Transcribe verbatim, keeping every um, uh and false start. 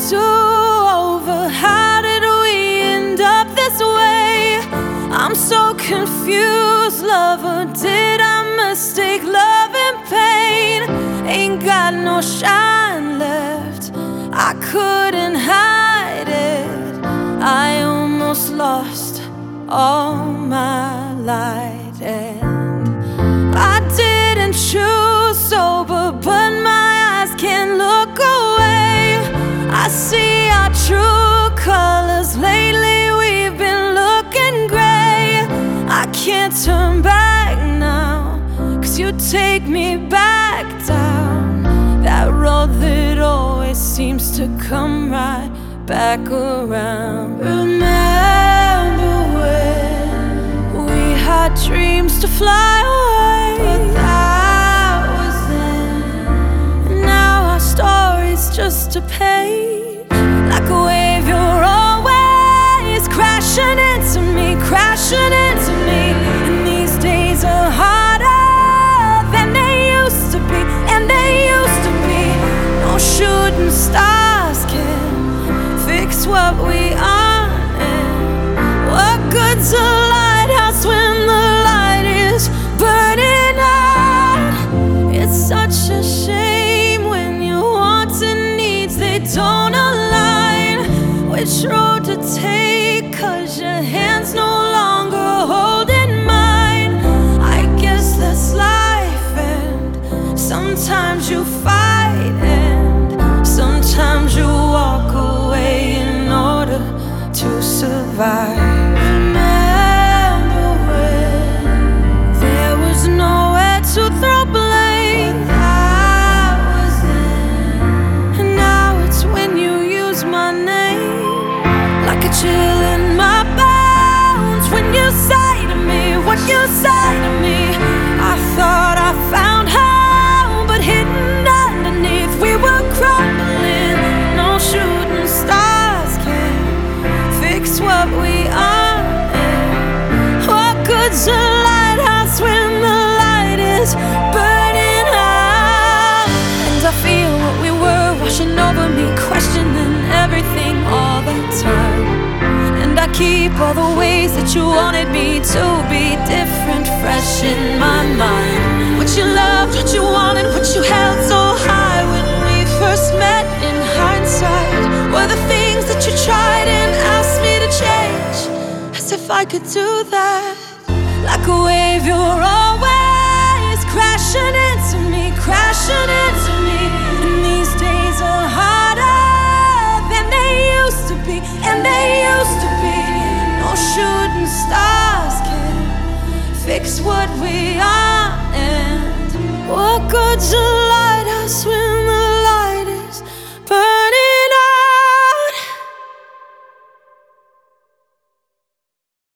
do over? How did we end up this way? I'm so confused, lover. Did I mistake love and pain? Ain't got no shine left, I couldn't hide it. I almost lost all my light, and I didn't choose sober, but my eyes can't look away. I see our true colors. Lately we've been looking gray. I can't turn back now, 'cause you take me back down that road that always seems to come right back around. Remember when we had dreams to fly away, but that was then. Now our story's just a page. Like a wave, you're always crashing into me, crashing into me. And these days are harder than they used to be, and they used to be. No shooting stars can fix what we aren't, and what good's a lighthouse when the light is burning out? It's such a shame when your wants and needs, they don't align. Which road to take, 'cause your hand's no longer holding mine. I guess that's life, and sometimes you fight, and sometimes you walk away in order to survive. Remember when there was nowhere to throw blame? That was then, and now it's when you use my name. Like a chill in my bones when you say to me what you say to me. I thought I found home, but hidden underneath we were crumbling. No shooting stars can fix what we are. What good's a lighthouse when the light is burning out? And I feel what we were washing over me, questioning everything all the time. And I keep all the ways that you wanted me to be different fresh in my mind. What you loved, what you wanted, what you held so high when we first met in hindsight, were the things that you tried and asked me to change, as if I could do that. Like a wave, you're always crashing into me, crashing into me. And these days are harder than they used to be, and they used to be. No shooting stars can fix what we